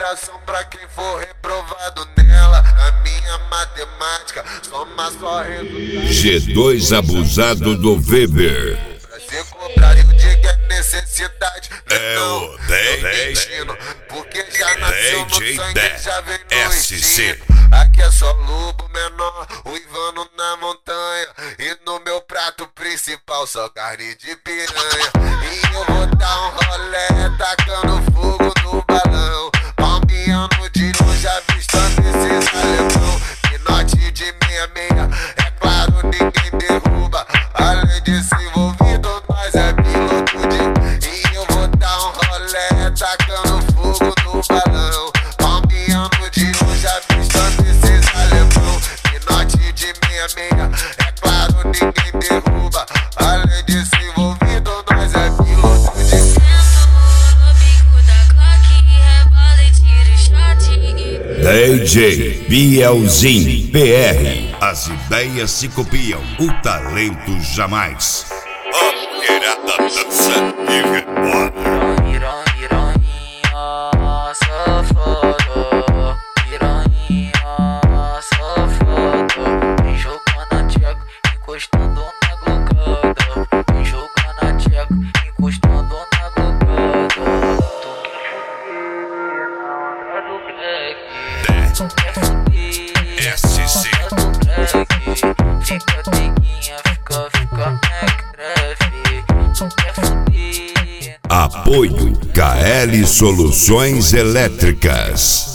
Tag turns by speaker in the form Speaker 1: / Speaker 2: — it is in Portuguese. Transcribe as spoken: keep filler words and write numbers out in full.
Speaker 1: consideração pra quem for reprovado nela. A minha matemática soma só resultado.
Speaker 2: G dois abusado do Weber.
Speaker 1: Pra ser cobrado eu digo é necessidade.
Speaker 2: É
Speaker 1: não,
Speaker 2: o dez,
Speaker 1: destino, porque já nasceu no
Speaker 2: D J
Speaker 1: sangue, já vem no
Speaker 2: S C.
Speaker 1: instinto. Aqui é só lobo menor, uivando na montanha. E no meu prato principal só carne de piranha. E eu vou dar um rolé, tacando fogo no balão. Palmeando de longe, avistando esses alemão. Pinote de meia meia, é claro, ninguém derruba. Além de ser envolvido, nós é piloto de... E eu vou dar um rolé, tacando fogo no balão. Palmeando de longe, avistando esses alemão. Pinote de meia meia, é claro, ninguém derruba. Além de ser envolvido, nós é piloto de...
Speaker 2: D J Bielzinho P R. As ideias se copiam, o talento jamais. A mulherada dança e rebola.
Speaker 3: Piranha, safada. Piranha, safada. Vem jogando a tcheca, encostando na glocada. Vem jogando a tcheca, encostando na glocada.
Speaker 2: S C.
Speaker 3: Fica teguinha, fica, fica mequetrefe. Quer fuder?
Speaker 2: Apoio K L Soluções Elétricas.